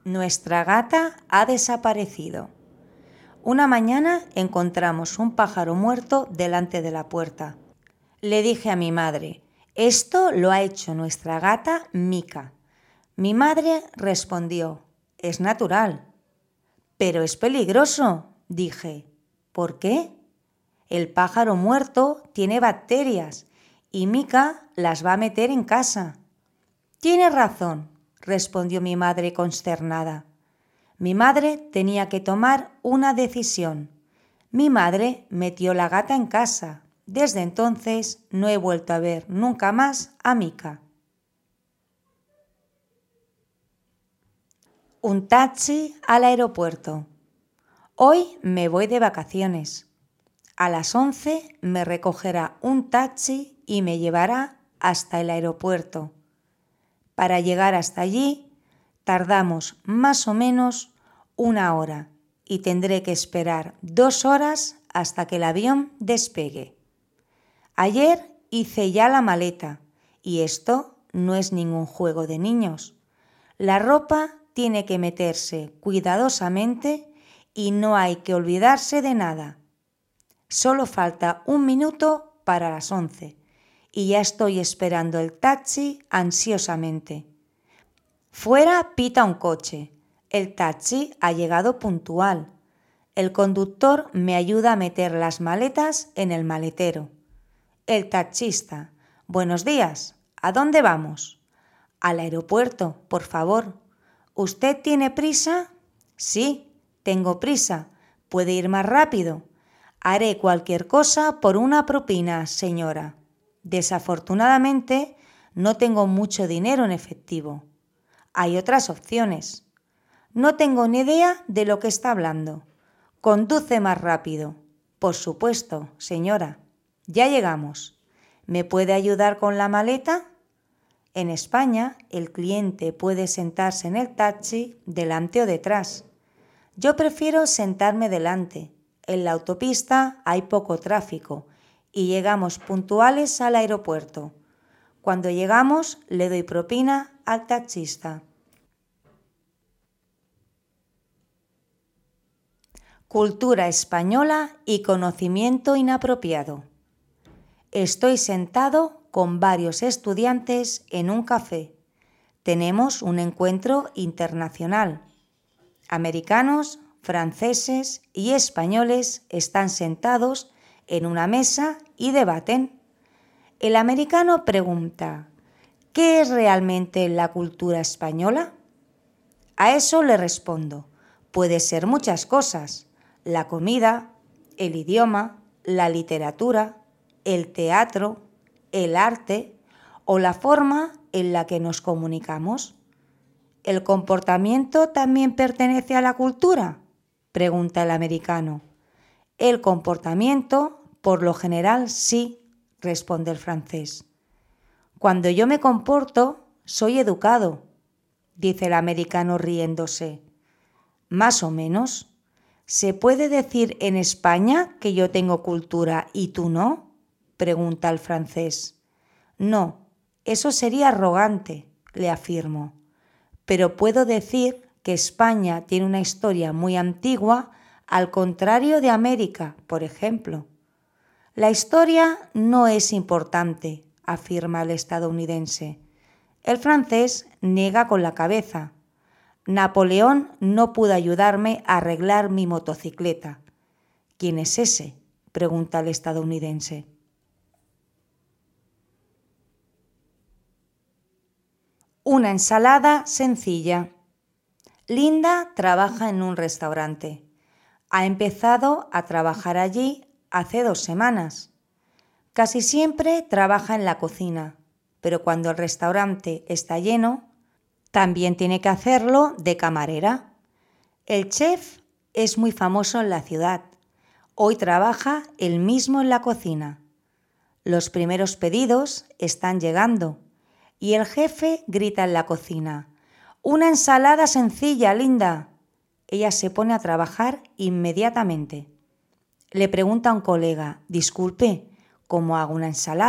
Nuestra gata ha desaparecido. Una mañana encontramos un pájaro muerto delante de la puerta. Le dije a mi madre, esto lo ha hecho nuestra gata Mica. Mi madre respondió, es natural. Pero es peligroso, dije. ¿Por qué? El pájaro muerto tiene bacterias y Mica las va a meter en casa. Tienes razón, respondió mi madre consternada. Mi madre tenía que tomar una decisión. Mi madre metió la gata en casa. Desde entonces no he vuelto a ver nunca más a Mica. Un taxi al aeropuerto. Hoy me voy de vacaciones. A las 11 me recogerá un taxi y me llevará hasta el aeropuerto. Para llegar hasta allí tardamos más o menos 1 hora y tendré que esperar 2 horas hasta que el avión despegue. Ayer hice ya la maleta y esto no es ningún juego de niños. La ropa tiene que meterse cuidadosamente y no hay que olvidarse de nada. Solo falta 1 minuto para las 11 y ya estoy esperando el taxi ansiosamente. Fuera pita un coche. El taxi ha llegado puntual. El conductor me ayuda a meter las maletas en el maletero. El taxista. Buenos días. ¿A dónde vamos? Al aeropuerto, por favor. ¿Usted tiene prisa? Sí, tengo prisa. ¿Puede ir más rápido? Haré cualquier cosa por una propina, señora. Desafortunadamente, no tengo mucho dinero en efectivo. Hay otras opciones. No tengo ni idea de lo que está hablando. Conduce más rápido. Por supuesto, señora. Ya llegamos. ¿Me puede ayudar con la maleta? En España, el cliente puede sentarse en el taxi delante o detrás. Yo prefiero sentarme delante. En la autopista hay poco tráfico y llegamos puntuales al aeropuerto. Cuando llegamos, le doy propina al taxista. Cultura española y conocimiento inapropiado. Estoy sentado con varios estudiantes en un café. Tenemos un encuentro internacional. Americanos, franceses y españoles están sentados en una mesa y debaten. El americano pregunta, ¿qué es realmente la cultura española? A eso le respondo, puede ser muchas cosas, la comida, el idioma, la literatura, el teatro, el arte o la forma en la que nos comunicamos. ¿El comportamiento también pertenece a la cultura?, pregunta el americano. El comportamiento, por lo general, sí, responde el francés. Cuando yo me comporto, soy educado, dice el americano riéndose. Más o menos. ¿Se puede decir en España que yo tengo cultura y tú no?, pregunta el francés. No, eso sería arrogante, le afirmo. Pero puedo decir que España tiene una historia muy antigua, al contrario de América, por ejemplo. La historia no es importante, afirma el estadounidense. El francés niega con la cabeza. Napoleón no pudo ayudarme a arreglar mi motocicleta. ¿Quién es ese?, pregunta el estadounidense. Una ensalada sencilla. Linda trabaja en un restaurante. Ha empezado a trabajar allí hace 2 semanas. Casi siempre trabaja en la cocina, pero cuando el restaurante está lleno, también tiene que hacerlo de camarera. El chef es muy famoso en la ciudad. Hoy trabaja él mismo en la cocina. Los primeros pedidos están llegando y el jefe grita en la cocina: «Una ensalada sencilla, Linda». Ella se pone a trabajar inmediatamente. Le pregunta a un colega: «Disculpe, ¿cómo hago una ensalada?».